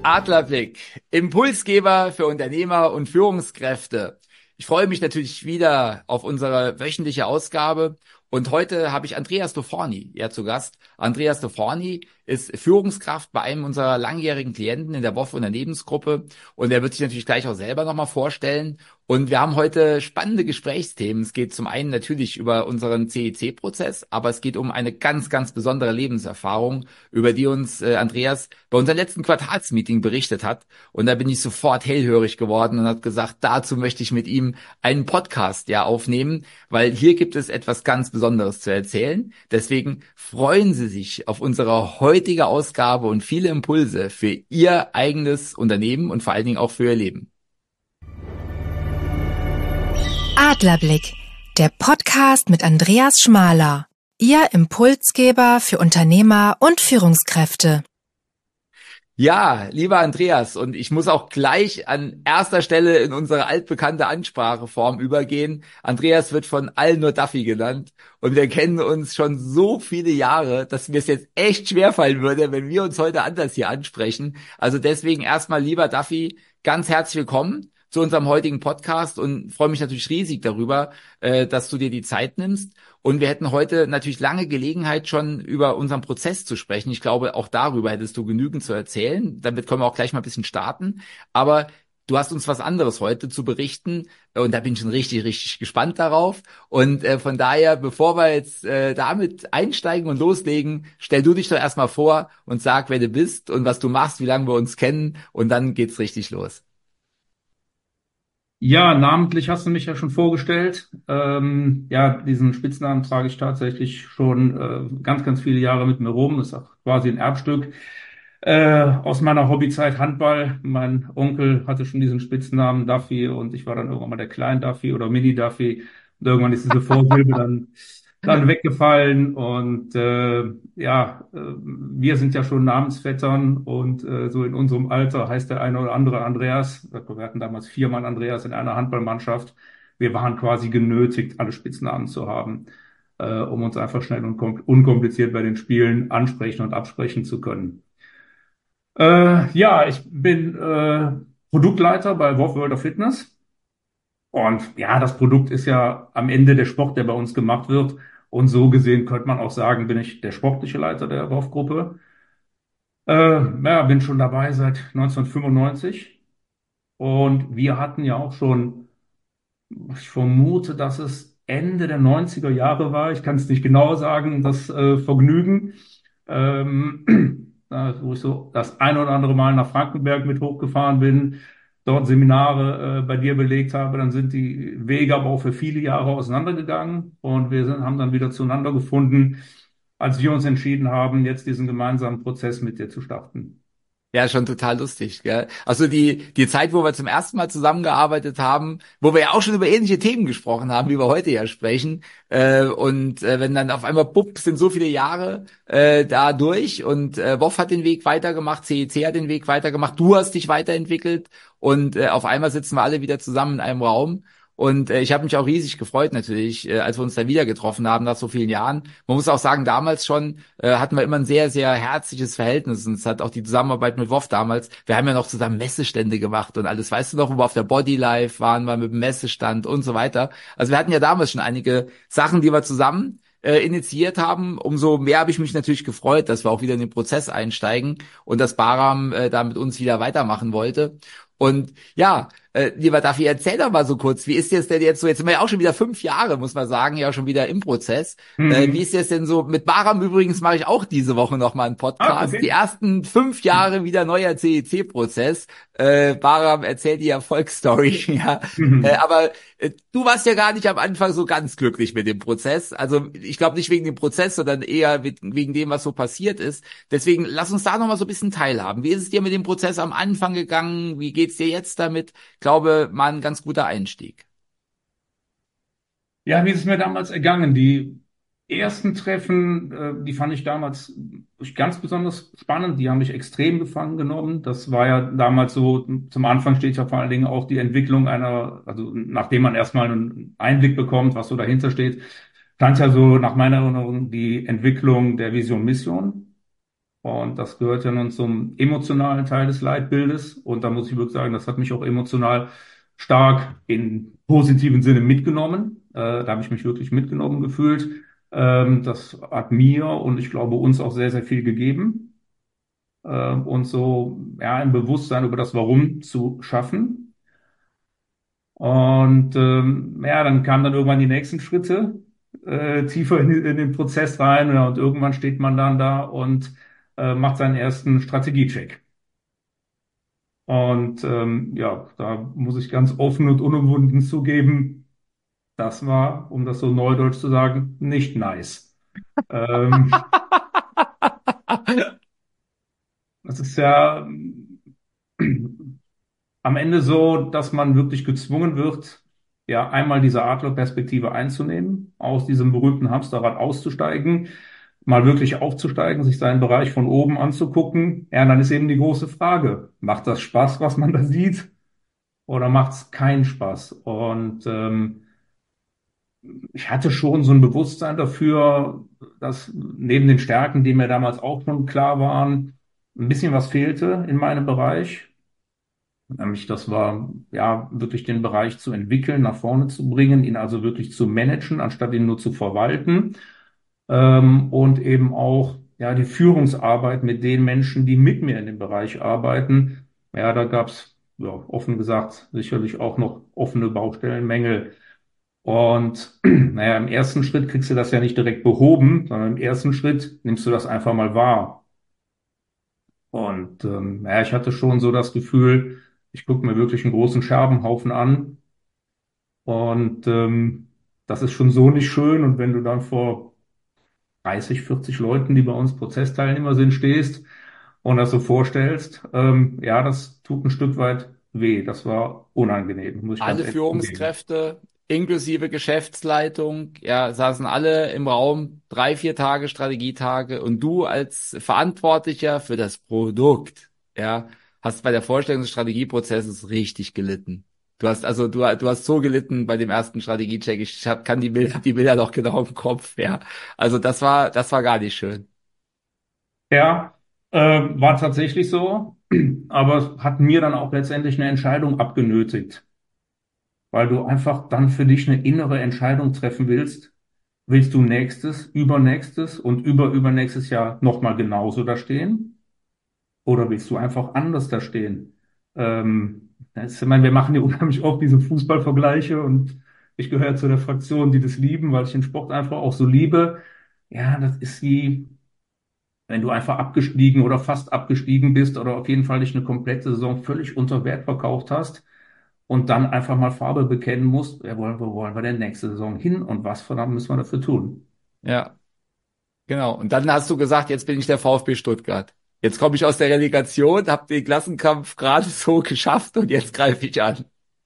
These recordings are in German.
Adlerblick, Impulsgeber für Unternehmer und Führungskräfte. Ich freue mich natürlich wieder auf unsere wöchentliche Ausgabe und heute habe ich Andreas Doforny zu Gast. Andreas Doforny ist Führungskraft bei einem unserer langjährigen Klienten in der WOF Unternehmensgruppe und er wird sich natürlich gleich auch selber nochmal vorstellen. Und wir haben heute spannende Gesprächsthemen. Es geht zum einen natürlich über unseren CEC-Prozess, aber es geht um eine ganz, ganz besondere Lebenserfahrung, über die uns Andreas bei unserem letzten Quartalsmeeting berichtet hat. Und da bin ich sofort hellhörig geworden und habe gesagt, dazu möchte ich mit ihm einen Podcast aufnehmen, weil hier gibt es etwas ganz Besonderes zu erzählen. Deswegen freuen Sie sich auf unsere heutige Ausgabe und viele Impulse für Ihr eigenes Unternehmen und vor allen Dingen auch für Ihr Leben. Adlerblick, der Podcast mit Andreas Schmaler, Ihr Impulsgeber für Unternehmer und Führungskräfte. Ja, lieber Andreas, und ich muss auch gleich an erster Stelle in unsere altbekannte Anspracheform übergehen. Andreas wird von allen nur Duffy genannt und wir kennen uns schon so viele Jahre, dass mir es jetzt echt schwerfallen würde, wenn wir uns heute anders hier ansprechen. Also deswegen erstmal, lieber Duffy, ganz herzlich willkommen zu unserem heutigen Podcast und freue mich natürlich riesig darüber, dass du dir die Zeit nimmst. Und wir hätten heute natürlich lange Gelegenheit, schon über unseren Prozess zu sprechen. Ich glaube, auch darüber hättest du genügend zu erzählen. Damit können wir auch gleich mal ein bisschen starten. Aber du hast uns was anderes heute zu berichten und da bin ich schon richtig, richtig gespannt darauf. Und von daher, bevor wir jetzt damit einsteigen und loslegen, stell du dich doch erstmal vor und sag, wer du bist und was du machst, wie lange wir uns kennen und dann geht's richtig los. Ja, namentlich hast du mich ja schon vorgestellt. Diesen Spitznamen trage ich tatsächlich schon ganz, ganz viele Jahre mit mir rum. Das ist auch quasi ein Erbstück aus meiner Hobbyzeit Handball. Mein Onkel hatte schon diesen Spitznamen Duffy und ich war dann irgendwann mal der Klein Duffy oder Mini Duffy. Und irgendwann ist diese Vorsilbe dann weggefallen und wir sind ja schon Namensvettern und so in unserem Alter heißt der eine oder andere Andreas. Wir hatten damals 4 Mann Andreas in einer Handballmannschaft. Wir waren quasi genötigt, alle Spitznamen zu haben, um uns einfach schnell und unkompliziert bei den Spielen ansprechen und absprechen zu können. Ich bin Produktleiter bei WOF World of Fitness. Und ja, das Produkt ist ja am Ende der Sport, der bei uns gemacht wird. Und so gesehen könnte man auch sagen, bin ich der sportliche Leiter der WOF-Gruppe. Bin schon dabei seit 1995. Und wir hatten ja auch schon, ich vermute, dass es Ende der 90er Jahre war. Ich kann es nicht genau sagen, das Vergnügen, wo ich so das ein oder andere Mal nach Frankenberg mit hochgefahren bin, dort Seminare bei dir belegt habe, dann sind die Wege aber auch für viele Jahre auseinandergegangen und haben dann wieder zueinander gefunden, als wir uns entschieden haben, jetzt diesen gemeinsamen Prozess mit dir zu starten. Ja, schon total lustig, gell? Also die Zeit, wo wir zum ersten Mal zusammengearbeitet haben, wo wir ja auch schon über ähnliche Themen gesprochen haben, wie wir heute ja sprechen. Wenn dann auf einmal, bupp, sind so viele Jahre da durch und WOF hat den Weg weitergemacht, CEC hat den Weg weitergemacht, du hast dich weiterentwickelt und auf einmal sitzen wir alle wieder zusammen in einem Raum. Und ich habe mich auch riesig gefreut natürlich, als wir uns da wieder getroffen haben nach so vielen Jahren. Man muss auch sagen, damals schon hatten wir immer ein sehr, sehr herzliches Verhältnis. Und es hat auch die Zusammenarbeit mit WOF damals, wir haben ja noch zusammen Messestände gemacht und alles. Weißt du noch, wo wir auf der Bodylife waren, wir mit dem Messestand und so weiter. Also wir hatten ja damals schon einige Sachen, die wir zusammen initiiert haben. Umso mehr habe ich mich natürlich gefreut, dass wir auch wieder in den Prozess einsteigen und dass Bahram da mit uns wieder weitermachen wollte. Und ja, lieber Duffy, erzähl doch mal so kurz, wie ist es denn jetzt so, jetzt sind wir ja auch schon wieder 5 Jahre, muss man sagen, ja schon wieder im Prozess. Wie ist es denn so, mit Bahram übrigens mache ich auch diese Woche nochmal einen Podcast, Okay. Die ersten 5 Jahre wieder neuer CEC-Prozess. Bahram erzählt die Erfolgsstory, ja. Aber du warst ja gar nicht am Anfang so ganz glücklich mit dem Prozess. Also ich glaube nicht wegen dem Prozess, sondern eher wegen dem, was so passiert ist. Deswegen lass uns da nochmal so ein bisschen teilhaben. Wie ist es dir mit dem Prozess am Anfang gegangen? Wie geht's dir jetzt damit? Ich glaube, mal ein ganz guter Einstieg. Ja, wie ist es mir damals ergangen? Die ersten Treffen, die fand ich damals ganz besonders spannend. Die haben mich extrem gefangen genommen. Das war ja damals so, zum Anfang steht ja vor allen Dingen auch die Entwicklung also nachdem man erstmal einen Einblick bekommt, was so dahinter steht, stand ja so nach meiner Erinnerung die Entwicklung der Vision Mission. Und das gehört ja nun zum emotionalen Teil des Leitbildes. Und da muss ich wirklich sagen, das hat mich auch emotional stark in positiven Sinne mitgenommen. Da habe ich mich wirklich mitgenommen gefühlt. Das hat mir und ich glaube uns auch sehr, sehr viel gegeben. Und so ja, ein Bewusstsein über das Warum zu schaffen. Und ja, dann kamen dann irgendwann die nächsten Schritte tiefer in den Prozess rein. Ja, und irgendwann steht man dann da und macht seinen ersten Strategiecheck. Und ja, da muss ich ganz offen und unumwunden zugeben, das war, um das so neudeutsch zu sagen, nicht nice. Ähm, Das ist ja am Ende so, dass man wirklich gezwungen wird, ja, einmal diese Adlerperspektive einzunehmen, aus diesem berühmten Hamsterrad auszusteigen, mal wirklich aufzusteigen, sich seinen Bereich von oben anzugucken. Ja, und dann ist eben die große Frage, macht das Spaß, was man da sieht, oder macht es keinen Spaß? Und ich hatte schon so ein Bewusstsein dafür, dass neben den Stärken, die mir damals auch schon klar waren, ein bisschen was fehlte in meinem Bereich. Nämlich das war ja wirklich den Bereich zu entwickeln, nach vorne zu bringen, ihn also wirklich zu managen, anstatt ihn nur zu verwalten. Und eben auch ja die Führungsarbeit mit den Menschen, die mit mir in dem Bereich arbeiten. Ja, da gab es ja, offen gesagt sicherlich auch noch offene Baustellenmängel. Und naja, im ersten Schritt kriegst du das ja nicht direkt behoben, sondern im ersten Schritt nimmst du das einfach mal wahr. Und ja, ich hatte schon so das Gefühl, ich gucke mir wirklich einen großen Scherbenhaufen an und das ist schon so nicht schön. Und wenn du dann vor 30, 40 Leuten, die bei uns Prozessteilnehmer sind, stehst und das so vorstellst, ja, das tut ein Stück weit weh. Das war unangenehm, muss ich ganz Alle ehrlich zugeben. Führungskräfte, inklusive Geschäftsleitung, ja, saßen alle im Raum, 3, 4 Tage Strategietage und du als Verantwortlicher für das Produkt, ja, hast bei der Vorstellung des Strategieprozesses richtig gelitten. Du hast so gelitten bei dem ersten Strategiecheck. Kann die Bilder noch genau im Kopf, ja. Also das war gar nicht schön. Ja, war tatsächlich so, aber es hat mir dann auch letztendlich eine Entscheidung abgenötigt, weil du einfach dann für dich eine innere Entscheidung treffen willst. Willst du nächstes, übernächstes und übernächstes Jahr nochmal genauso da stehen? Oder willst du einfach anders da stehen? Ich meine, wir machen ja unheimlich oft diese Fußballvergleiche und ich gehöre zu der Fraktion, die das lieben, weil ich den Sport einfach auch so liebe. Ja, das ist wie, wenn du einfach abgestiegen oder fast abgestiegen bist oder auf jeden Fall nicht eine komplette Saison völlig unter Wert verkauft hast und dann einfach mal Farbe bekennen musst, ja, wo wollen wir denn nächste Saison hin und was verdammt müssen wir dafür tun? Ja, genau. Und dann hast du gesagt, jetzt bin ich der VfB Stuttgart. Jetzt komme ich aus der Relegation, habe den Klassenkampf gerade so geschafft und jetzt greife ich an.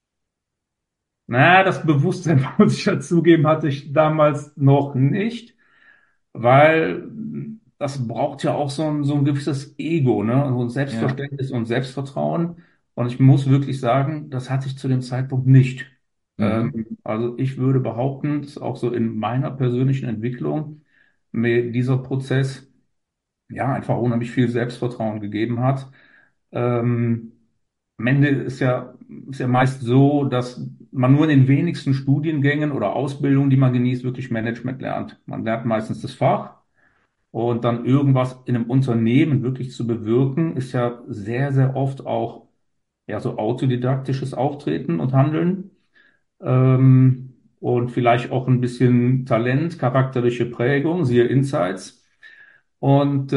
Naja, das Bewusstsein, muss ich ja zugeben, hatte ich damals noch nicht, weil das braucht ja auch so ein gewisses Ego, ne? So ein Ja. Selbstverständnis und Selbstvertrauen. Und ich muss wirklich sagen, das hatte ich zu dem Zeitpunkt nicht. Mhm. Also ich würde behaupten, dass auch so in meiner persönlichen Entwicklung mir dieser Prozess ja einfach unheimlich viel Selbstvertrauen gegeben hat. Ähm, Am Ende ist ja meist so, dass man nur in den wenigsten Studiengängen oder Ausbildungen, die man genießt, wirklich Management lernt. Man lernt meistens das Fach und dann irgendwas in einem Unternehmen wirklich zu bewirken, ist ja sehr, sehr oft auch ja so autodidaktisches Auftreten und Handeln und vielleicht auch ein bisschen Talent, charakterliche Prägung, siehe Insights. Und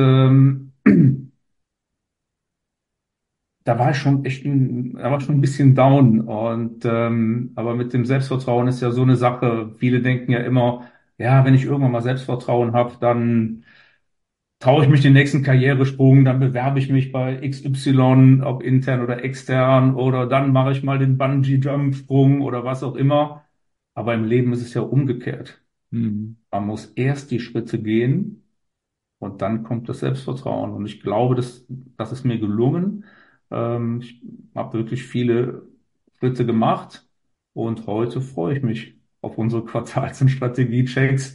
da war ich schon ein bisschen down. Und aber mit dem Selbstvertrauen ist ja so eine Sache. Viele denken ja immer, ja, wenn ich irgendwann mal Selbstvertrauen habe, dann traue ich mich den nächsten Karrieresprung, dann bewerbe ich mich bei XY, ob intern oder extern, oder dann mache ich mal den Bungee-Jump-Sprung oder was auch immer. Aber im Leben ist es ja umgekehrt. Mhm. Man muss erst die Schritte gehen und dann kommt das Selbstvertrauen. Und ich glaube, das ist mir gelungen. Ich habe wirklich viele Schritte gemacht und heute freue ich mich auf unsere Quartals- und Strategiechecks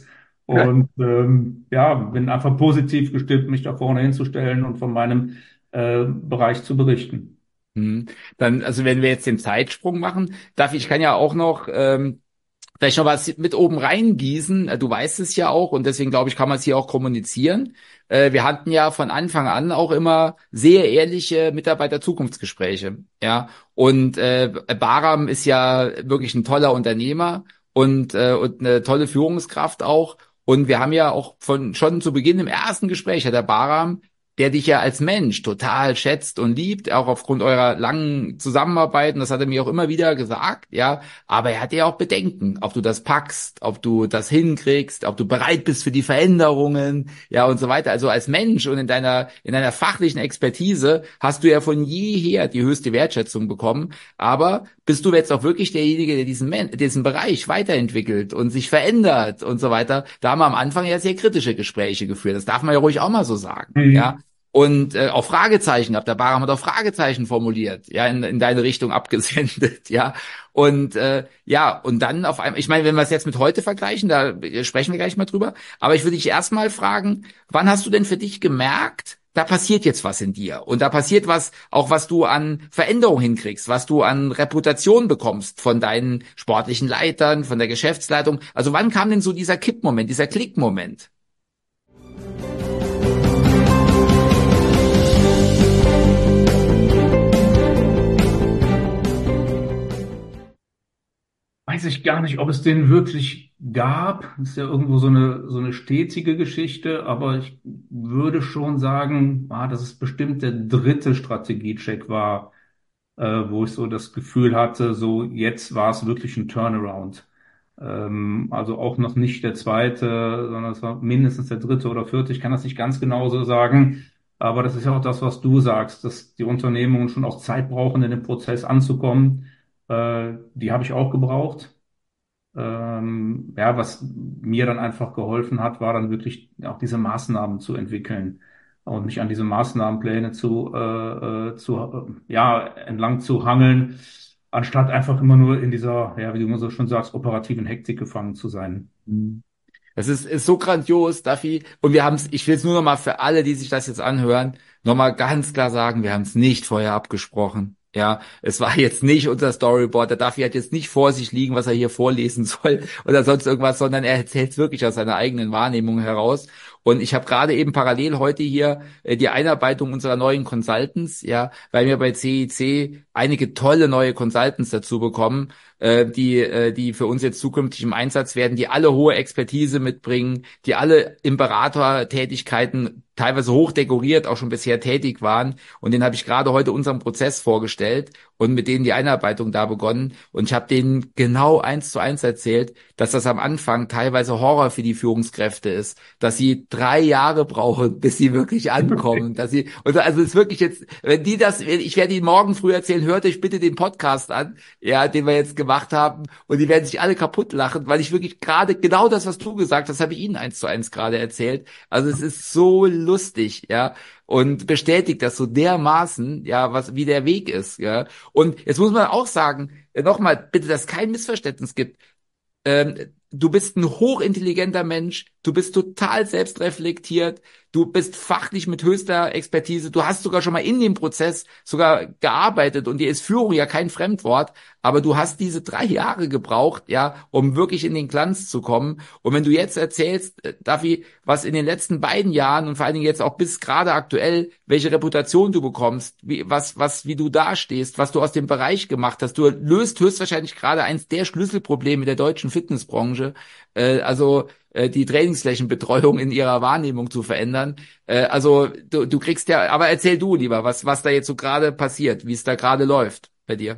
Und ja, bin einfach positiv gestimmt, mich da vorne hinzustellen und von meinem Bereich zu berichten. Hm. Dann, also wenn wir jetzt den Zeitsprung machen, ich kann ja auch noch vielleicht noch was mit oben reingießen. Du weißt es ja auch und deswegen glaube ich, kann man es hier auch kommunizieren. Wir hatten ja von Anfang an auch immer sehr ehrliche Mitarbeiter-Zukunftsgespräche. Ja, und Bahram ist ja wirklich ein toller Unternehmer und eine tolle Führungskraft auch. Und wir haben ja auch schon zu Beginn im ersten Gespräch hat der Bahram, der dich ja als Mensch total schätzt und liebt, auch aufgrund eurer langen Zusammenarbeit. Und das hat er mir auch immer wieder gesagt, ja. Aber er hatte ja auch Bedenken, ob du das packst, ob du das hinkriegst, ob du bereit bist für die Veränderungen, ja, und so weiter. Also als Mensch und in deiner fachlichen Expertise hast du ja von jeher die höchste Wertschätzung bekommen. Aber bist du jetzt auch wirklich derjenige, der diesen Bereich weiterentwickelt und sich verändert und so weiter? Da haben wir am Anfang ja sehr kritische Gespräche geführt. Das darf man ja ruhig auch mal so sagen, ja. Mhm. Und auch Fragezeichen gehabt. Der Bahram hat auch Fragezeichen formuliert, ja, in deine Richtung abgesendet, ja. Und ja, und dann auf einmal, ich meine, wenn wir es jetzt mit heute vergleichen, da sprechen wir gleich mal drüber, aber ich würde dich erstmal fragen, wann hast du denn für dich gemerkt, da passiert jetzt was in dir und da passiert was, auch was du an Veränderung hinkriegst, was du an Reputation bekommst von deinen sportlichen Leitern, von der Geschäftsleitung. Also wann kam denn so dieser Kippmoment, dieser Klickmoment? Weiß ich gar nicht, ob es den wirklich gab. Das ist ja irgendwo so eine stetige Geschichte, aber ich würde schon sagen, dass es bestimmt der dritte Strategiecheck war, wo ich so das Gefühl hatte, so jetzt war es wirklich ein Turnaround. Also auch noch nicht der zweite, sondern es war mindestens der dritte oder vierte. Ich kann das nicht ganz genau so sagen, aber das ist ja auch das, was du sagst, dass die Unternehmungen schon auch Zeit brauchen, in den Prozess anzukommen. Die habe ich auch gebraucht. Ja, was mir dann einfach geholfen hat, war dann wirklich auch diese Maßnahmen zu entwickeln und mich an diese Maßnahmenpläne ja, entlang zu hangeln, anstatt einfach immer nur in dieser, ja, wie du immer so schon sagst, operativen Hektik gefangen zu sein. Das ist so grandios, Duffy. Und wir haben es, ich will es nur noch mal für alle, die sich das jetzt anhören, noch mal ganz klar sagen, wir haben es nicht vorher abgesprochen. Ja, es war jetzt nicht unser Storyboard. Der Duffy hat jetzt nicht vor sich liegen, was er hier vorlesen soll oder sonst irgendwas, sondern er erzählt es wirklich aus seiner eigenen Wahrnehmung heraus. Und ich habe gerade eben parallel heute hier die Einarbeitung unserer neuen Consultants, ja, weil wir bei CIC einige tolle neue Consultants dazu bekommen, die für uns jetzt zukünftig im Einsatz werden, die alle hohe Expertise mitbringen, die alle in Beratertätigkeiten teilweise hoch dekoriert auch schon bisher tätig waren. Und den habe ich gerade heute unseren Prozess vorgestellt und mit denen die Einarbeitung da begonnen. Und ich habe denen genau 1:1 erzählt, dass das am Anfang teilweise Horror für die Führungskräfte ist, dass sie 3 Jahre brauchen, bis sie wirklich ankommen, dass sie, und also es ist wirklich jetzt, wenn die das, ich werde Ihnen morgen früh erzählen, hört euch bitte den Podcast an, ja, den wir jetzt gemacht haben, und die werden sich alle kaputt lachen, weil ich wirklich gerade genau das, was du gesagt hast, habe ich Ihnen 1:1 gerade erzählt. Also es ist so lustig, ja, und bestätigt das so dermaßen, ja, wie der Weg ist, ja. Und jetzt muss man auch sagen, nochmal, bitte, dass es kein Missverständnis gibt. Du bist ein hochintelligenter Mensch, du bist total selbstreflektiert, du bist fachlich mit höchster Expertise, du hast sogar schon mal in dem Prozess sogar gearbeitet und dir ist Führung ja kein Fremdwort, aber du hast diese 3 Jahre gebraucht, ja, um wirklich in den Glanz zu kommen. Und wenn du jetzt erzählst, Davi, was in den letzten beiden Jahren und vor allen Dingen jetzt auch bis gerade aktuell, welche Reputation du bekommst, wie du dastehst, was du aus dem Bereich gemacht hast, du löst höchstwahrscheinlich gerade eins der Schlüsselprobleme der deutschen Fitnessbranche, die Trainingsflächenbetreuung in ihrer Wahrnehmung zu verändern. Also du kriegst ja, aber erzähl du lieber, was da jetzt so gerade passiert, wie es da gerade läuft bei dir.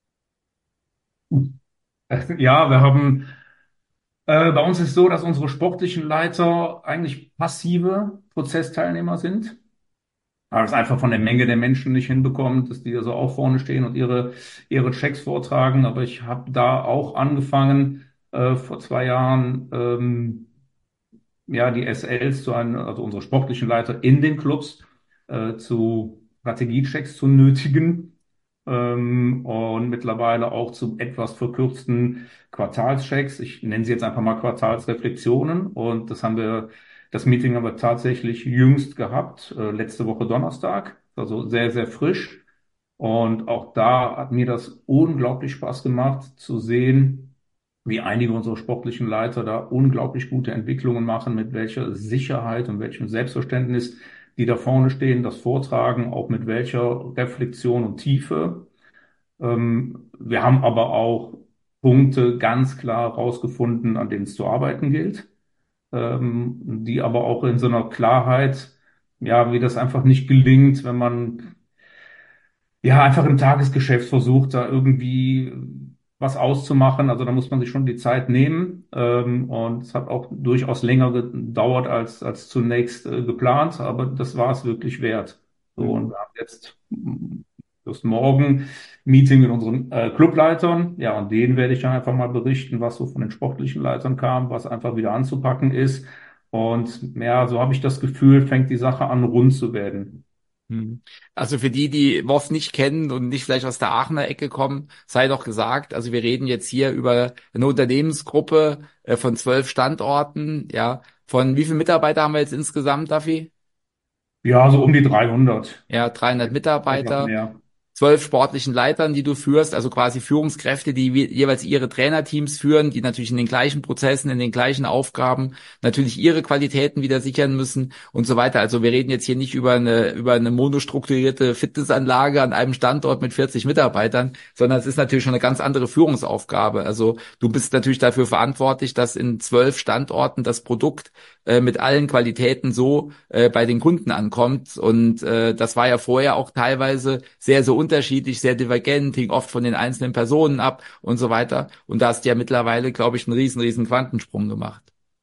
Ja, bei uns ist so, dass unsere sportlichen Leiter eigentlich passive Prozessteilnehmer sind. Aber es einfach von der Menge der Menschen nicht hinbekommt, dass die da so auch vorne stehen und ihre Checks vortragen. Aber ich habe da auch angefangen, vor 2 Jahren, ja, die SLs also unsere sportlichen Leiter in den Clubs, zu Strategiechecks zu nötigen. und mittlerweile auch zu etwas verkürzten Quartalschecks. Ich nenne sie jetzt einfach mal Quartalsreflexionen. Und das Meeting haben wir tatsächlich jüngst gehabt, letzte Woche Donnerstag, also sehr, sehr frisch. Und auch da hat mir das unglaublich Spaß gemacht zu sehen, wie einige unserer sportlichen Leiter da unglaublich gute Entwicklungen machen, mit welcher Sicherheit und welchem Selbstverständnis die da vorne stehen, das vortragen, auch mit welcher Reflexion und Tiefe. Wir haben aber auch Punkte ganz klar rausgefunden, an denen es zu arbeiten gilt, die aber auch in so einer Klarheit, ja, wie das einfach nicht gelingt, wenn man ja, einfach im Tagesgeschäft versucht, da irgendwie was auszumachen. Also da muss man sich schon die Zeit nehmen. Und es hat auch durchaus länger gedauert als zunächst geplant, aber das war es wirklich wert. So, und Mhm. wir haben jetzt just morgen Meeting mit unseren Clubleitern. Ja, und denen werde ich dann einfach mal berichten, was so von den sportlichen Leitern kam, was einfach wieder anzupacken ist. Und ja, so habe ich das Gefühl, fängt die Sache an, rund zu werden. Hm. Also für die, die WOF nicht kennen und nicht vielleicht aus der Aachener Ecke kommen, sei doch gesagt, also wir reden jetzt hier über eine Unternehmensgruppe von 12 Standorten, ja. Von wie viele Mitarbeiter haben wir jetzt insgesamt, Dafi? Ja, so um die 300. Ja, 300 Etwas Mitarbeiter. mehr. 12 sportlichen Leitern, die du führst, also quasi Führungskräfte, die jeweils ihre Trainerteams führen, die natürlich in den gleichen Prozessen, in den gleichen Aufgaben natürlich ihre Qualitäten wieder sichern müssen und so weiter. Also wir reden jetzt hier nicht über eine monostrukturierte Fitnessanlage an einem Standort mit 40 Mitarbeitern, sondern es ist natürlich schon eine ganz andere Führungsaufgabe. Also du bist natürlich dafür verantwortlich, dass in 12 Standorten das Produkt mit allen Qualitäten so bei den Kunden ankommt. Und das war ja vorher auch teilweise sehr, sehr unterschiedlich, sehr divergent, hing oft von den einzelnen Personen ab und so weiter. Und da hast du ja mittlerweile, glaube ich, einen riesen Quantensprung gemacht.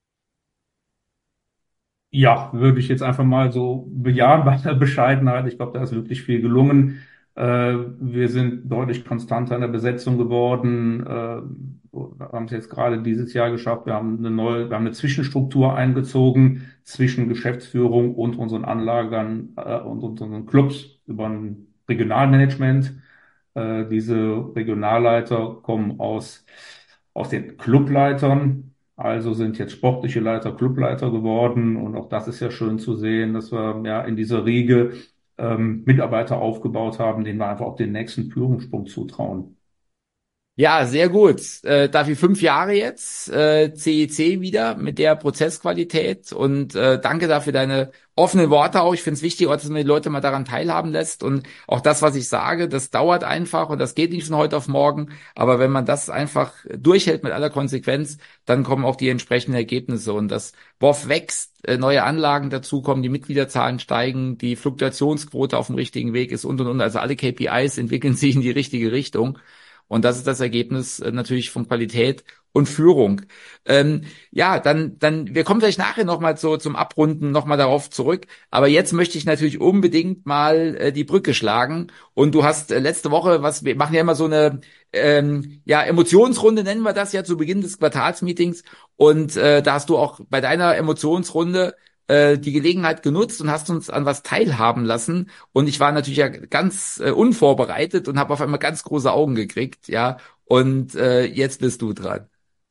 Ja, würde ich jetzt einfach mal so bejahen bei der Bescheidenheit. Ich glaube, da ist wirklich viel gelungen. Wir sind deutlich konstanter in der Besetzung geworden. Wir haben es jetzt gerade dieses Jahr geschafft. Wir haben eine Zwischenstruktur eingezogen zwischen Geschäftsführung und unseren Anlagern und unseren Clubs über ein Regionalmanagement. Diese Regionalleiter kommen aus den Clubleitern. Also sind jetzt sportliche Leiter Clubleiter geworden und auch das ist ja schön zu sehen, dass wir ja in dieser Riege Mitarbeiter aufgebaut haben, denen wir einfach auch den nächsten Führungssprung zutrauen. Ja, sehr gut. Dafür 5 Jahre jetzt, CEC wieder mit der Prozessqualität und danke dafür deine offenen Worte auch. Ich finde es wichtig, auch, dass man die Leute mal daran teilhaben lässt und auch das, was ich sage, das dauert einfach und das geht nicht von heute auf morgen. Aber wenn man das einfach durchhält mit aller Konsequenz, dann kommen auch die entsprechenden Ergebnisse und das WOF wächst, neue Anlagen dazukommen, die Mitgliederzahlen steigen, die Fluktuationsquote auf dem richtigen Weg ist und. Also alle KPIs entwickeln sich in die richtige Richtung. Und das ist das Ergebnis natürlich von Qualität und Führung. Ja, wir kommen vielleicht nachher nochmal zum Abrunden nochmal darauf zurück. Aber jetzt möchte ich natürlich unbedingt mal die Brücke schlagen. Und du hast letzte Woche, wir machen ja immer so eine ja, Emotionsrunde, nennen wir das ja zu Beginn des Quartalsmeetings. Und da hast du auch bei deiner Emotionsrunde die Gelegenheit genutzt und hast uns an was teilhaben lassen. Und ich war natürlich ja ganz unvorbereitet und habe auf einmal ganz große Augen gekriegt, ja. Und jetzt bist du dran.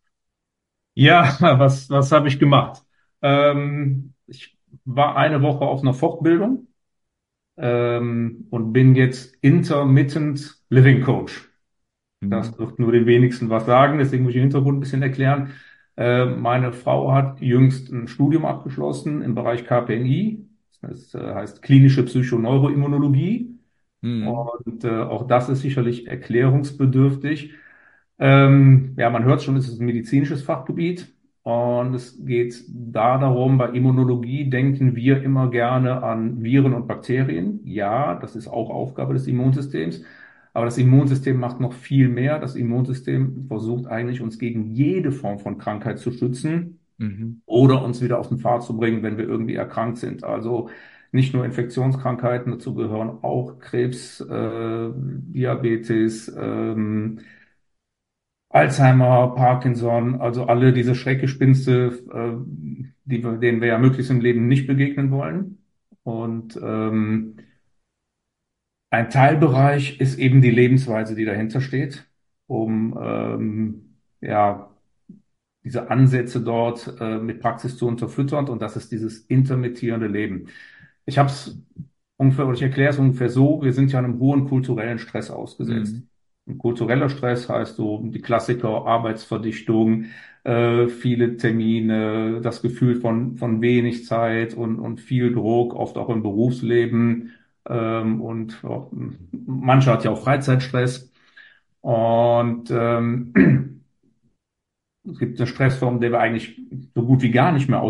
Ja, was habe ich gemacht? Ich war eine Woche auf einer Fortbildung und bin jetzt Intermittent Living Coach. Mhm. Das wird nur den wenigsten was sagen, deswegen muss ich den Hintergrund ein bisschen erklären. Meine Frau hat jüngst ein Studium abgeschlossen im Bereich KPNI. Das heißt klinische Psychoneuroimmunologie. Mhm. Und auch das ist sicherlich erklärungsbedürftig. Ja, man hört schon, es ist ein medizinisches Fachgebiet. Und es geht da darum, bei Immunologie denken wir immer gerne an Viren und Bakterien. Ja, das ist auch Aufgabe des Immunsystems. Aber das Immunsystem macht noch viel mehr. Das Immunsystem versucht eigentlich, uns gegen jede Form von Krankheit zu schützen Mhm. oder uns wieder auf den Pfad zu bringen, wenn wir irgendwie erkrankt sind. Also nicht nur Infektionskrankheiten, dazu gehören auch Krebs, Diabetes, Alzheimer, Parkinson, also alle diese Schreckgespenste, denen wir ja möglichst im Leben nicht begegnen wollen. Und Ein Teilbereich ist eben die Lebensweise, die dahinter steht, um ja diese Ansätze dort mit Praxis zu unterfüttern. Und das ist dieses intermittierende Leben. Ich habe es ungefähr, oder ich erkläre es ungefähr so: Wir sind ja einem hohen kulturellen Stress ausgesetzt. Mhm. Und kultureller Stress heißt so die Klassiker: Arbeitsverdichtung, viele Termine, das Gefühl von wenig Zeit und viel Druck, oft auch im Berufsleben. Und auch, manche hat ja auch Freizeitstress. Und es gibt eine Stressform, der wir eigentlich so gut wie gar nicht mehr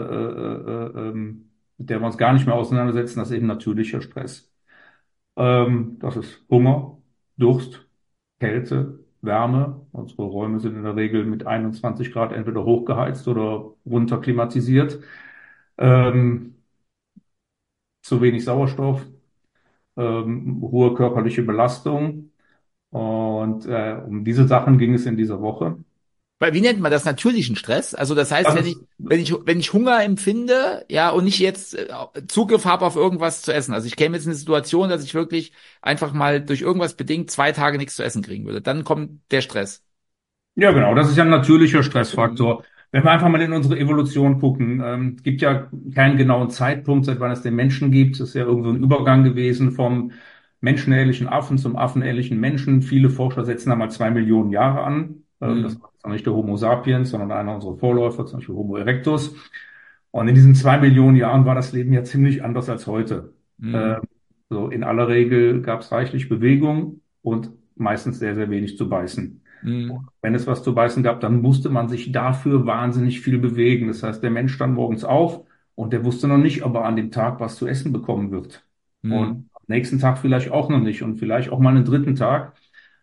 mit der wir uns gar nicht mehr auseinandersetzen. Das ist eben natürlicher Stress. Das ist Hunger, Durst, Kälte, Wärme. Unsere Räume sind in der Regel mit 21 Grad entweder hochgeheizt oder runter klimatisiert. Ähm, zu wenig Sauerstoff, hohe körperliche Belastung. Und um diese Sachen ging es in dieser Woche. Weil, wie nennt man das, natürlichen Stress? Also das heißt, Das wenn ich, ist, wenn ich Hunger empfinde, ja, und nicht jetzt Zugriff habe auf irgendwas zu essen. Also ich käme jetzt in eine Situation, dass ich wirklich einfach mal durch irgendwas bedingt 2 Tage nichts zu essen kriegen würde. Dann kommt der Stress. ja, genau, das ist ja ein natürlicher Mhm. Stressfaktor. Wenn wir einfach mal in unsere Evolution gucken, es gibt ja keinen genauen Zeitpunkt, seit wann es den Menschen gibt. Es ist ja irgendwo ein Übergang gewesen vom menschenähnlichen Affen zum affenähnlichen Menschen. Viele Forscher setzen da mal 2 Millionen Jahre an. Das Mhm. war jetzt noch nicht der Homo sapiens, sondern einer unserer Vorläufer, zum Beispiel Homo erectus. Und in diesen 2 Millionen Jahren war das Leben ja ziemlich anders als heute. Mhm. Ähm, so in aller Regel gab es reichlich Bewegung und meistens sehr, sehr wenig zu beißen. Mhm. Wenn es was zu beißen gab, dann musste man sich dafür wahnsinnig viel bewegen. Das heißt, der Mensch stand morgens auf und der wusste noch nicht, ob er an dem Tag was zu essen bekommen wird. Und Mhm. am nächsten Tag vielleicht auch noch nicht und vielleicht auch mal einen dritten Tag.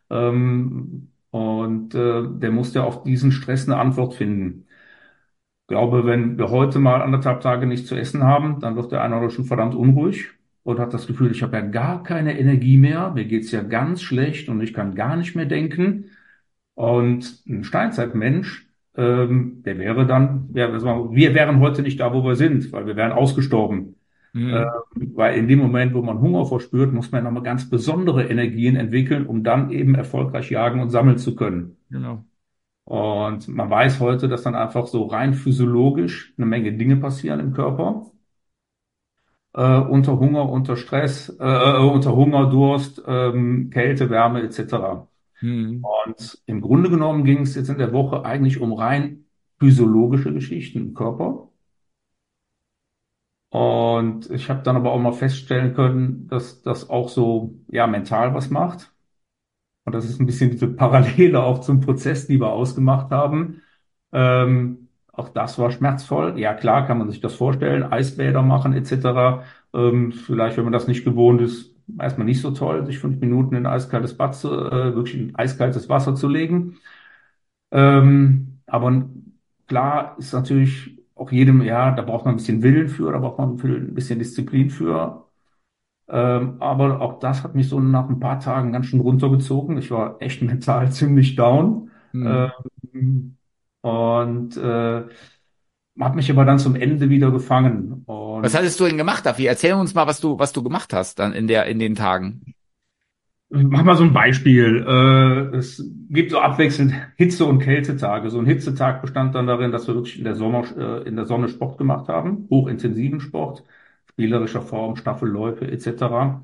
Der musste auf diesen Stress eine Antwort finden. Ich glaube, wenn wir heute mal 1,5 Tage nichts zu essen haben, dann wird der eine oder andere schon verdammt unruhig und hat das Gefühl, ich habe ja gar keine Energie mehr, mir geht's ja ganz schlecht und ich kann gar nicht mehr denken. Und ein Steinzeitmensch, der wäre dann, ja, wir wären heute nicht da, wo wir sind, weil wir wären ausgestorben. Mhm. Weil in dem Moment, wo man Hunger verspürt, muss man nochmal ganz besondere Energien entwickeln, um dann eben erfolgreich jagen und sammeln zu können. Genau. Und man weiß heute, dass dann einfach so rein physiologisch eine Menge Dinge passieren im Körper. Unter Hunger, unter Stress, unter Hunger, Durst, Kälte, Wärme etc. Mhm. Und im Grunde genommen ging es jetzt in der Woche eigentlich um rein physiologische Geschichten im Körper. Und ich habe dann aber auch mal feststellen können, dass das auch so, ja, mental was macht. Und das ist ein bisschen diese Parallele auch zum Prozess, die wir ausgemacht haben. Auch das war schmerzvoll. Ja, klar, kann man sich das vorstellen, Eisbäder machen etc. Vielleicht, wenn man das nicht gewohnt ist, erstmal nicht so toll, sich 5 Minuten in ein eiskaltes Bad wirklich in eiskaltes Wasser zu legen. Aber klar ist natürlich auch jedem, ja, da braucht man ein bisschen Willen für, da braucht man ein bisschen Disziplin für. Aber auch das hat mich so nach ein paar Tagen ganz schön runtergezogen. Ich war echt mental ziemlich down. Mhm. Ähm, und habe mich aber dann zum Ende wieder gefangen. Was Und hattest du denn gemacht, Davi? Erzähl uns mal, was du gemacht hast dann in den Tagen. mach mal so ein Beispiel. Es gibt so abwechselnd Hitze- und Kältetage. So ein Hitzetag bestand dann darin, dass wir wirklich in der Sonne Sport gemacht haben, hochintensiven Sport, spielerischer Form, Staffelläufe etc.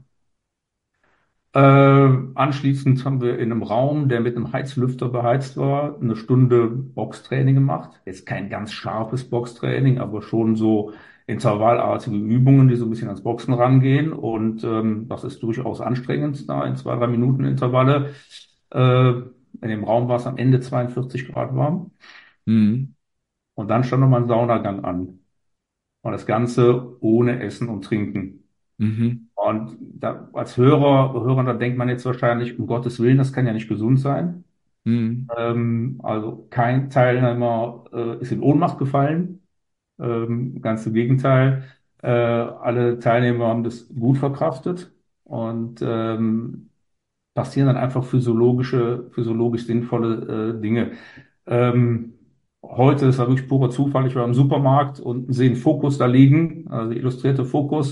Anschließend haben wir in einem Raum, der mit einem Heizlüfter beheizt war, eine Stunde Boxtraining gemacht. Jetzt kein ganz scharfes Boxtraining, aber schon so intervallartige Übungen, die so ein bisschen ans Boxen rangehen. Und das ist durchaus anstrengend, da in 2, 3 Minuten Intervalle. In dem Raum war es am Ende 42 Grad warm. Mhm. Und dann stand nochmal ein Saunagang an. Und das Ganze ohne Essen und Trinken. Mhm. Und da, da denkt man jetzt wahrscheinlich, um Gottes Willen, das kann ja nicht gesund sein. Mhm. Also kein Teilnehmer ist in Ohnmacht gefallen. Ganz im Gegenteil. Alle Teilnehmer haben das gut verkraftet und passieren dann einfach physiologisch sinnvolle Dinge. Ähm, heute, das war wirklich purer Zufall, ich war im Supermarkt und sehe einen Fokus da liegen, also illustrierte Fokus.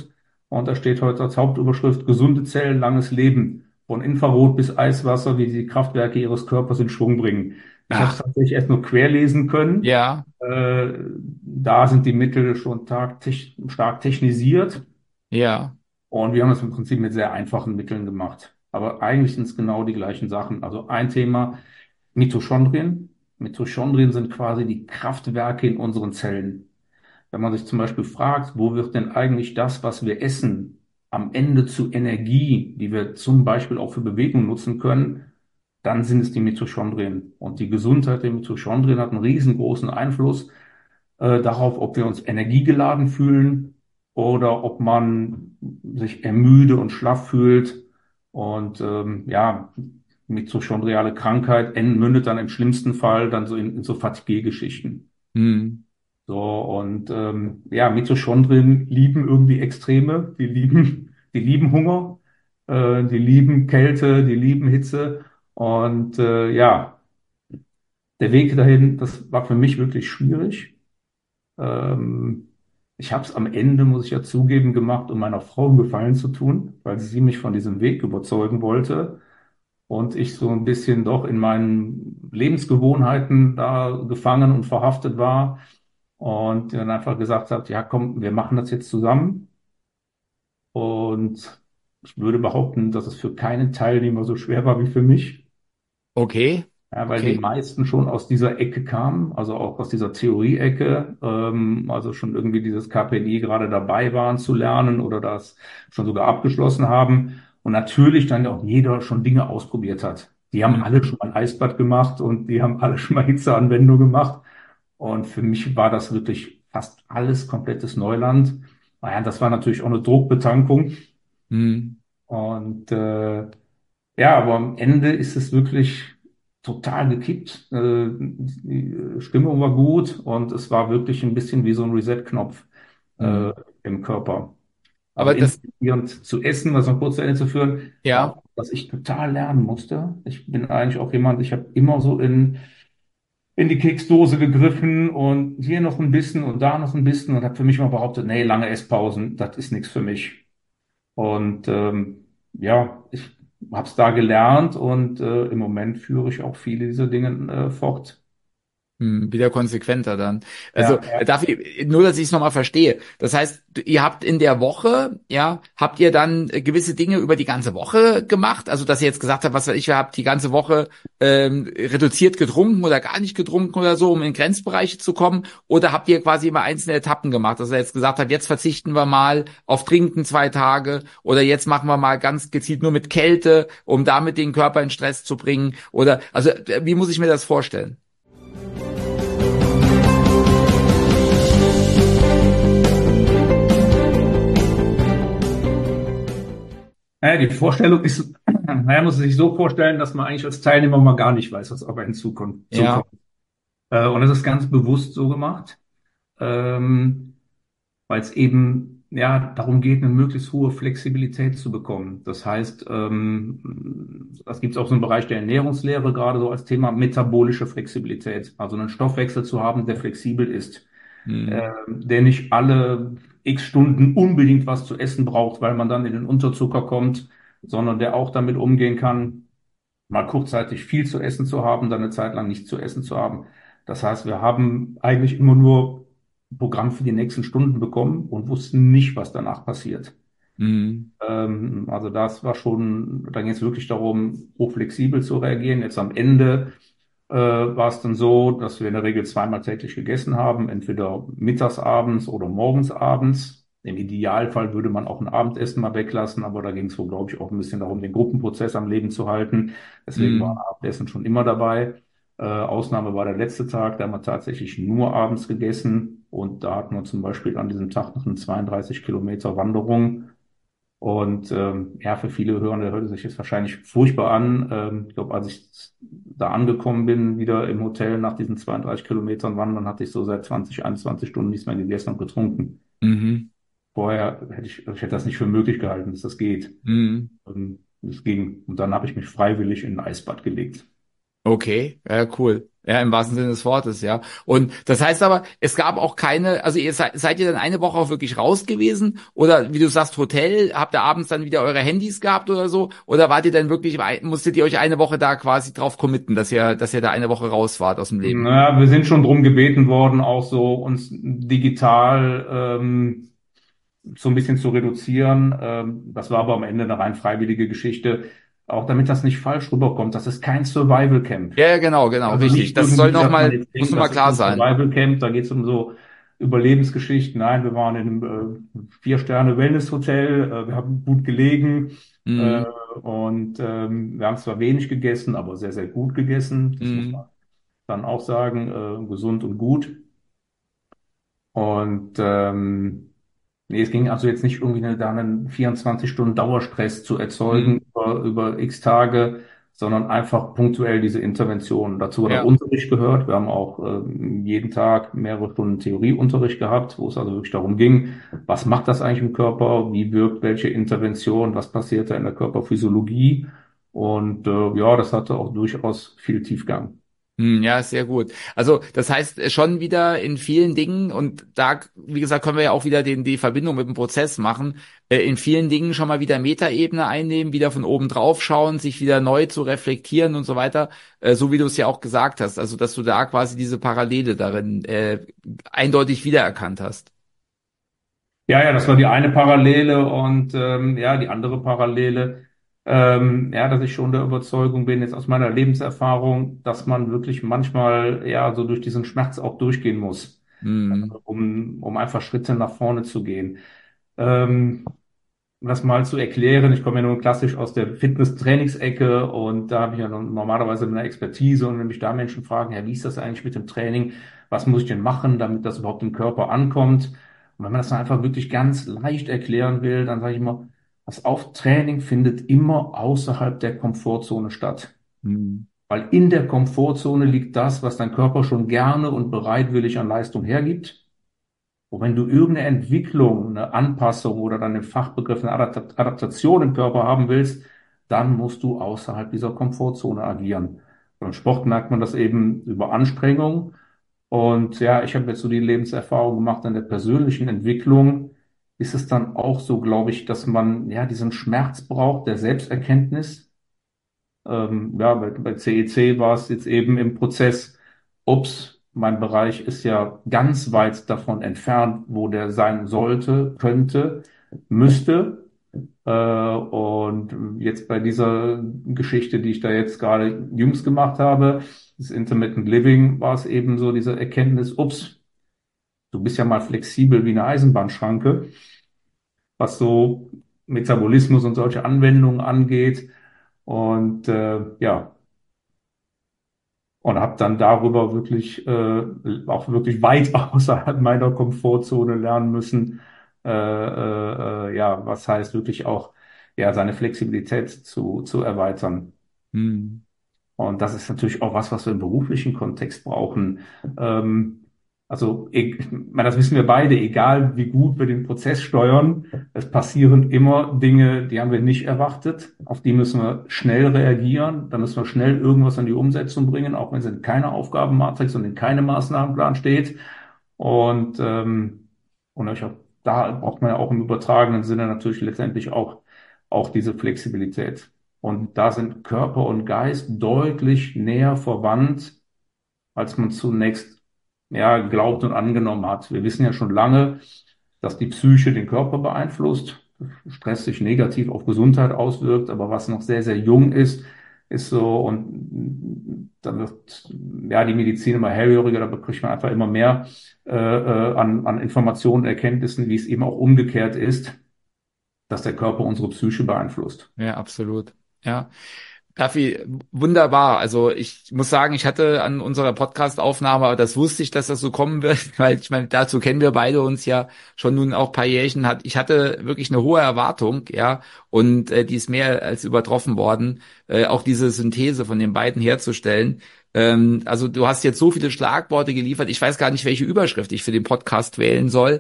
Und da steht heute als Hauptüberschrift gesunde Zellen, langes Leben. Von Infrarot bis Eiswasser, wie die Kraftwerke ihres Körpers in Schwung bringen. Ich habe es Ach, tatsächlich erst nur querlesen können. ja, Da sind die Mittel schon stark technisiert. ja. Und wir haben das im Prinzip mit sehr einfachen Mitteln gemacht. Aber eigentlich sind es genau die gleichen Sachen. Also ein Thema, Mitochondrien. Mitochondrien sind quasi die Kraftwerke in unseren Zellen. Wenn man sich zum Beispiel fragt, wo wird denn eigentlich das, was wir essen, am Ende zu Energie, die wir zum Beispiel auch für Bewegung nutzen können, dann sind es die Mitochondrien. Und die Gesundheit der Mitochondrien hat einen riesengroßen Einfluss darauf, ob wir uns energiegeladen fühlen oder ob man sich ermüde und schlaff fühlt. Und ja, mitochondriale Krankheit mündet dann im schlimmsten Fall dann so in so Fatigue-Geschichten. Hm, So, und ja, Mitochondrien lieben irgendwie Extreme, die lieben Hunger, die lieben Kälte, die lieben Hitze. Und ja, der Weg dahin, das war für mich wirklich schwierig. Ähm, Ich habe es am Ende, muss ich ja zugeben, gemacht, um meiner Frau einen Gefallen zu tun, weil sie mich von diesem Weg überzeugen wollte und ich so ein bisschen doch in meinen Lebensgewohnheiten da gefangen und verhaftet war und dann einfach gesagt habe, ja komm, wir machen das jetzt zusammen und ich würde behaupten, dass es für keinen Teilnehmer so schwer war wie für mich. okay, Ja, weil die okay. meisten schon aus dieser Ecke kamen, also auch aus dieser Theorie-Ecke, also schon irgendwie dieses KPI gerade dabei waren zu lernen oder das schon sogar abgeschlossen haben. Und natürlich dann auch jeder schon Dinge ausprobiert hat. Die haben alle Hm, schon mal ein Eisbad gemacht und die haben alle schon mal Hitzeanwendung gemacht. Und für mich war das wirklich fast alles komplettes Neuland. Naja, das war natürlich auch eine Druckbetankung. hm, Und ja, aber am Ende ist es wirklich total gekippt. Die Stimmung war gut und es war wirklich ein bisschen wie so ein Reset-Knopf hm. äh, im Körper. Also Aber das, inspirierend zu essen, was noch kurz zu Ende zu führen, war ja. auch, was ich total lernen musste. Ich bin eigentlich auch jemand, ich habe immer so in die Keksdose gegriffen und hier noch ein bisschen und da noch ein bisschen und habe für mich mal behauptet, nee, lange Esspausen, das ist nichts für mich. Und ja, ich habe es da gelernt und im Moment führe ich auch viele dieser Dinge fort. Wieder konsequenter dann. Also Ja, ja. darf ich, nur, dass ich es nochmal verstehe. Das heißt, ihr habt in der Woche, ja, habt ihr dann gewisse Dinge über die ganze Woche gemacht? Also, dass ihr jetzt gesagt habt, was weiß ich, ihr habt die ganze Woche reduziert getrunken oder gar nicht getrunken oder so, um in Grenzbereiche zu kommen? Oder habt ihr quasi immer einzelne Etappen gemacht? Dass ihr jetzt gesagt habt, jetzt verzichten wir mal auf Trinken 2 Tage oder jetzt machen wir mal ganz gezielt nur mit Kälte, um damit den Körper in Stress zu bringen? Oder, also, wie muss ich mir das vorstellen? Naja, die Vorstellung ist, naja, muss man sich so vorstellen, dass man eigentlich als Teilnehmer mal gar nicht weiß, was auf einen Ja. zukommt. Und das ist ganz bewusst so gemacht. Weil es eben ja darum geht, eine möglichst hohe Flexibilität zu bekommen. Das heißt, das gibt es auch so im Bereich der Ernährungslehre gerade so als Thema metabolische Flexibilität, also einen Stoffwechsel zu haben, der flexibel ist, Hm. der nicht alle X Stunden unbedingt was zu essen braucht, weil man dann in den Unterzucker kommt, sondern der auch damit umgehen kann, mal kurzzeitig viel zu essen zu haben, dann eine Zeit lang nichts zu essen zu haben. Das heißt, wir haben eigentlich immer nur ein Programm für die nächsten Stunden bekommen und wussten nicht, was danach passiert. Hm. Also das war schon, da ging es wirklich darum, hochflexibel zu reagieren. Jetzt am Ende war es dann so, dass wir in der Regel zweimal täglich gegessen haben, entweder mittags abends oder morgens abends. Im Idealfall würde man auch ein Abendessen mal weglassen, aber da ging es wohl, glaube ich, auch ein bisschen darum, den Gruppenprozess am Leben zu halten. Deswegen war Hm. Abendessen schon immer dabei. Ausnahme war der letzte Tag, da haben wir tatsächlich nur abends gegessen und da hatten wir zum Beispiel an diesem Tag noch eine 32 Kilometer Wanderung. Und ja, für viele Hörende hörte sich jetzt wahrscheinlich furchtbar an. Ich glaube, als ich da angekommen bin, wieder im Hotel nach diesen 32 Kilometern wandern, hatte ich so seit 20, 21 Stunden nichts mehr gegessen und getrunken. Mhm. Vorher ich hätte das nicht für möglich gehalten, dass das geht. Mhm. Es ging. Und dann habe ich mich freiwillig in ein Eisbad gelegt. Okay, ja, cool. Ja, im wahrsten Sinne des Wortes, ja. Und das heißt aber, es gab auch keine, also seid ihr dann eine Woche auch wirklich raus gewesen? Oder wie du sagst, Hotel, habt ihr abends dann wieder eure Handys gehabt oder so? Oder wart ihr dann wirklich, musstet ihr euch eine Woche da quasi drauf committen, dass ihr da eine Woche raus wart aus dem Leben? Naja, wir sind schon drum gebeten worden, auch so uns digital so ein bisschen zu reduzieren. Das war aber am Ende eine rein freiwillige Geschichte. Auch damit das nicht falsch rüberkommt. Das ist kein Survival Camp. Ja, ja, genau, Also richtig. nicht Das soll irgendwie, dass man nochmal, jetzt muss denkt, nochmal das ist klar ein sein. Survival Camp, da geht es um so Überlebensgeschichten. Nein, wir waren in einem Vier-Sterne-Wellness-Hotel, wir haben gut gelegen äh, Mhm. und wir haben zwar wenig gegessen, aber sehr, sehr gut gegessen. Das muss man Mhm. dann auch sagen, gesund und gut. Und nee, es ging also jetzt nicht irgendwie da einen 24 Stunden Dauerstress zu erzeugen Mhm. über x Tage, sondern einfach punktuell diese Intervention. Dazu hat auch Ja. Unterricht gehört. Wir haben auch jeden Tag mehrere Stunden Theorieunterricht gehabt, wo es also wirklich darum ging, was macht das eigentlich im Körper, wie wirkt welche Intervention, was passiert da in der Körperphysiologie. Und ja, das hatte auch durchaus viel Tiefgang. Ja, sehr gut. Also das heißt schon wieder in vielen Dingen, und da, wie gesagt, können wir ja auch wieder die Verbindung mit dem Prozess machen, in vielen Dingen schon mal wieder Metaebene einnehmen, wieder von oben drauf schauen, sich wieder neu zu reflektieren und so weiter, so wie du es ja auch gesagt hast, also dass du da quasi diese Parallele darin eindeutig wiedererkannt hast. Ja, ja, das war die eine Parallele und ja, die andere Parallele, ja, dass ich schon der Überzeugung bin, jetzt aus meiner Lebenserfahrung, dass man wirklich manchmal ja so durch diesen Schmerz auch durchgehen muss, Hm. um einfach Schritte nach vorne zu gehen. Um das mal zu erklären, ich komme ja nun klassisch aus der Fitness-Trainingsecke und da habe ich ja normalerweise eine Expertise und wenn mich da Menschen fragen, ja, wie ist das eigentlich mit dem Training? Was muss ich denn machen, damit das überhaupt im Körper ankommt? Und wenn man das dann einfach wirklich ganz leicht erklären will, dann sage ich immer, das Auftraining findet immer außerhalb der Komfortzone statt. Hm. Weil in der Komfortzone liegt das, was dein Körper schon gerne und bereitwillig an Leistung hergibt. Und wenn du irgendeine Entwicklung, eine Anpassung oder dann im Fachbegriff eine Adaptation im Körper haben willst, dann musst du außerhalb dieser Komfortzone agieren. Beim Sport merkt man das eben über Anstrengung. Und ja, ich habe jetzt so die Lebenserfahrung gemacht, in der persönlichen Entwicklung ist es dann auch so, glaube ich, dass man ja diesen Schmerz braucht, der Selbsterkenntnis. Ja, bei CEC war es jetzt eben im Prozess, ups, mein Bereich ist ja ganz weit davon entfernt, wo der sein sollte, könnte, müsste. Und jetzt bei dieser Geschichte, die ich da jetzt gerade jüngst gemacht habe, das Intermittent Living, war es eben so diese Erkenntnis, ups, du bist ja mal flexibel wie eine Eisenbahnschranke, was so Metabolismus und solche Anwendungen angeht. Und ja, und habe dann darüber wirklich auch wirklich weit außerhalb meiner Komfortzone lernen müssen, ja, was heißt wirklich auch ja seine Flexibilität zu erweitern. Hm. Und das ist natürlich auch was, was wir im beruflichen Kontext brauchen. Ähm, also, ich meine, das wissen wir beide, egal wie gut wir den Prozess steuern, es passieren immer Dinge, die haben wir nicht erwartet. Auf die müssen wir schnell reagieren. Da müssen wir schnell irgendwas an die Umsetzung bringen, auch wenn es in keiner Aufgabenmatrix und in keinem Maßnahmenplan steht. Und, und ich hab, da braucht man ja auch im übertragenen Sinne natürlich letztendlich auch diese Flexibilität. Und da sind Körper und Geist deutlich näher verwandt, als man zunächst ja, geglaubt und angenommen hat. Wir wissen ja schon lange, dass die Psyche den Körper beeinflusst, Stress sich negativ auf Gesundheit auswirkt, aber was noch sehr, sehr jung ist, ist so, und da wird ja die Medizin immer hellhöriger, da bekommt man einfach immer mehr an Informationen, Erkenntnissen, wie es eben auch umgekehrt ist, dass der Körper unsere Psyche beeinflusst. Ja, absolut. Ja. Raffi, wunderbar. Also ich muss sagen, ich hatte an unserer Podcast-Aufnahme, aber das wusste ich, dass das so kommen wird, weil ich meine, dazu kennen wir beide uns ja schon nun auch ein paar Jährchen. Ich hatte wirklich eine hohe Erwartung, ja, und die ist mehr als übertroffen worden, auch diese Synthese von den beiden herzustellen. Also du hast jetzt so viele Schlagworte geliefert. Ich weiß gar nicht, welche Überschrift ich für den Podcast wählen soll.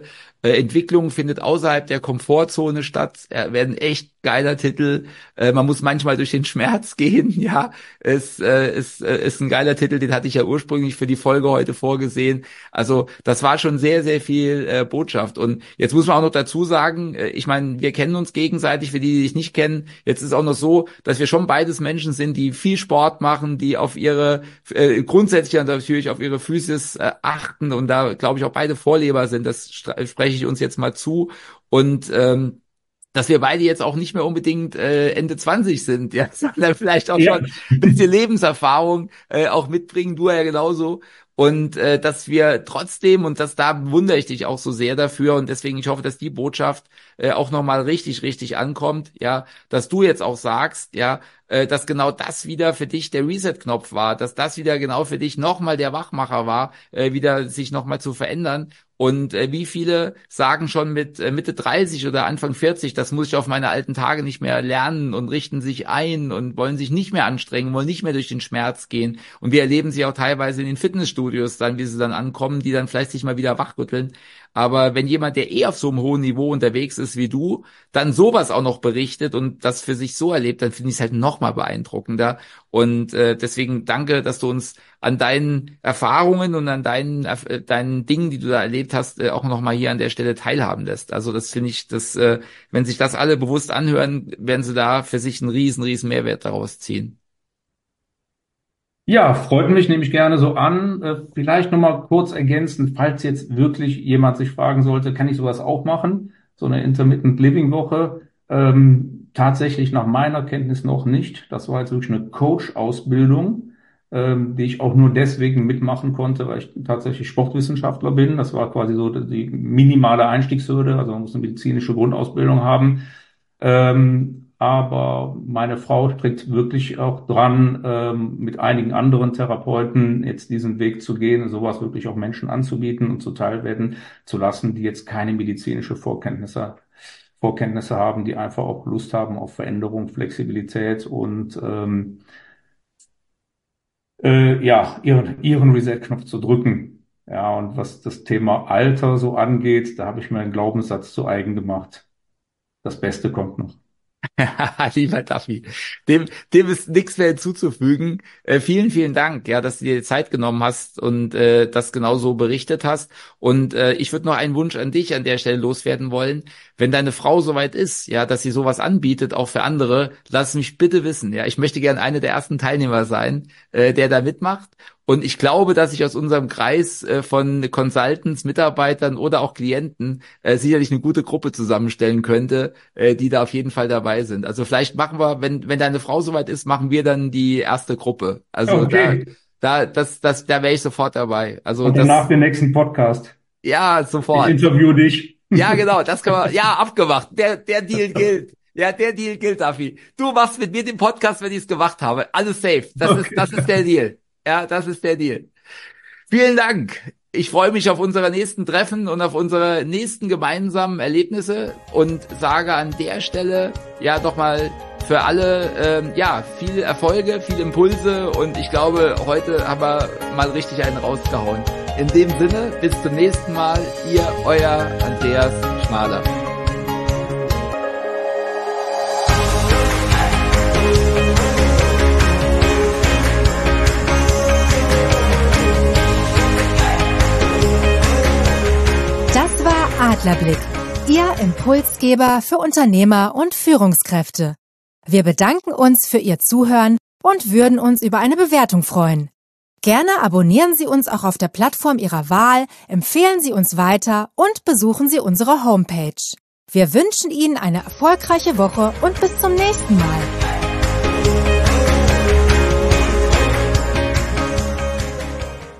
Entwicklung findet außerhalb der Komfortzone statt. Werden echt geiler Titel. Man muss manchmal durch den Schmerz gehen. Ja, ist ein geiler Titel. Den hatte ich ja ursprünglich für die Folge heute vorgesehen. Also das war schon sehr, sehr viel Botschaft. Und jetzt muss man auch noch dazu sagen, ich meine, wir kennen uns gegenseitig, für die dich nicht kennen. Jetzt ist auch noch so, dass wir schon beides Menschen sind, die viel Sport machen, die auf ihre grundsätzlich natürlich auf ihre Physis achten und da, glaube ich, auch beide Vorleber sind. Das spreche ich uns jetzt mal zu. Und dass wir beide jetzt auch nicht mehr unbedingt Ende 20 sind, ja, sondern vielleicht auch schon ein bisschen Lebenserfahrung auch mitbringen, du ja genauso. Und dass wir trotzdem, und da bewundere ich dich auch so sehr dafür, und deswegen, ich hoffe, dass die Botschaft auch nochmal richtig, richtig ankommt, ja, dass du jetzt auch sagst, ja, dass genau das wieder für dich der Reset-Knopf war, dass das wieder genau für dich nochmal der Wachmacher war, wieder sich nochmal zu verändern. Und wie viele sagen schon mit Mitte 30 oder Anfang 40, das muss ich auf meine alten Tage nicht mehr lernen, und richten sich ein und wollen sich nicht mehr anstrengen, wollen nicht mehr durch den Schmerz gehen. Und wir erleben sie auch teilweise in den Fitnessstudios dann, wie sie dann ankommen, die dann vielleicht sich mal wieder wachrütteln. Aber wenn jemand, der auf so einem hohen Niveau unterwegs ist wie du, dann sowas auch noch berichtet und das für sich so erlebt, dann finde ich es halt noch mal beeindruckender. Und deswegen danke, dass du uns an deinen Erfahrungen und an deinen Dingen, die du da erlebt hast, auch noch mal hier an der Stelle teilhaben lässt. Also das finde ich, wenn sich das alle bewusst anhören, werden sie da für sich einen riesen Mehrwert daraus ziehen. Ja, freut mich, nehme ich gerne so an. Vielleicht nochmal kurz ergänzend, falls jetzt wirklich jemand sich fragen sollte, kann ich sowas auch machen? So eine Intermittent Living Woche? Tatsächlich nach meiner Kenntnis noch nicht. Das war jetzt wirklich eine Coach-Ausbildung, die ich auch nur deswegen mitmachen konnte, weil ich tatsächlich Sportwissenschaftler bin. Das war quasi so die minimale Einstiegshürde. Also man muss eine medizinische Grundausbildung haben. Aber meine Frau streckt wirklich auch dran, mit einigen anderen Therapeuten jetzt diesen Weg zu gehen, sowas wirklich auch Menschen anzubieten und zuteil werden zu lassen, die jetzt keine medizinische Vorkenntnisse haben, die einfach auch Lust haben auf Veränderung, Flexibilität und ja, ihren Reset-Knopf zu drücken. Ja, und was das Thema Alter so angeht, da habe ich mir einen Glaubenssatz zu eigen gemacht. Das Beste kommt noch. Lieber Daffy, dem ist nichts mehr hinzuzufügen. Vielen Dank, ja, dass du dir die Zeit genommen hast und das genauso berichtet hast. Und ich würde noch einen Wunsch an dich an der Stelle loswerden wollen. Wenn deine Frau soweit ist, ja, dass sie sowas anbietet, auch für andere, lass mich bitte wissen. Ja, ich möchte gerne einer der ersten Teilnehmer sein, der da mitmacht. Und ich glaube, dass ich aus unserem Kreis von Consultants, Mitarbeitern oder auch Klienten sicherlich eine gute Gruppe zusammenstellen könnte, die da auf jeden Fall dabei sind. Also vielleicht machen wir, wenn deine Frau soweit ist, machen wir dann die erste Gruppe. Also okay. Da wäre ich sofort dabei. Also und danach den nächsten Podcast. Ja, sofort. Ich interview dich. Ja, genau, das kann man, ja, abgemacht. Der Deal gilt. Ja, der Deal gilt, Daffy. Du machst mit mir den Podcast, wenn ich es gemacht habe. Alles safe. Das ist der Deal. Ja, das ist der Deal. Vielen Dank. Ich freue mich auf unsere nächsten Treffen und auf unsere nächsten gemeinsamen Erlebnisse und sage an der Stelle ja doch mal für alle viel Erfolge, viele Impulse, und ich glaube, heute haben wir mal richtig einen rausgehauen. In dem Sinne, bis zum nächsten Mal, euer Andreas Schmaler. Das war Adlerblick, Ihr Impulsgeber für Unternehmer und Führungskräfte. Wir bedanken uns für Ihr Zuhören und würden uns über eine Bewertung freuen. Gerne abonnieren Sie uns auch auf der Plattform Ihrer Wahl, empfehlen Sie uns weiter und besuchen Sie unsere Homepage. Wir wünschen Ihnen eine erfolgreiche Woche und bis zum nächsten Mal.